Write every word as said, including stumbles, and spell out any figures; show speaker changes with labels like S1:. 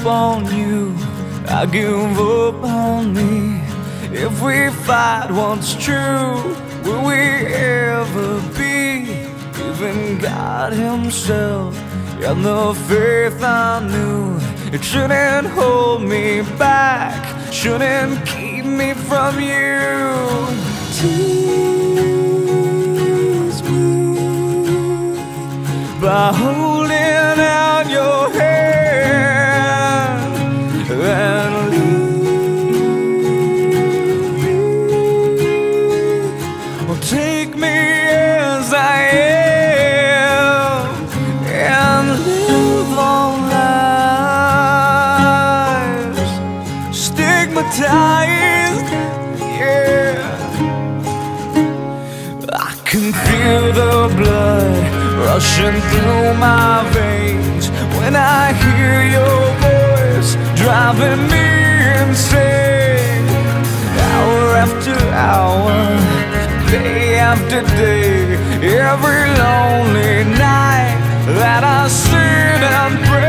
S1: on you, I give up on me. If we fight what's true, will we ever be? Even God himself and the faith I knew, it shouldn't hold me back, shouldn't keep me from you. Tease me by holding out your hand and leave me, or take me as I am and live long lives stigmatized. Yeah, I can feel the blood rushing through my veins when I hear your voice driving me insane. Hour after hour, day after day, every lonely night that I sit and pray.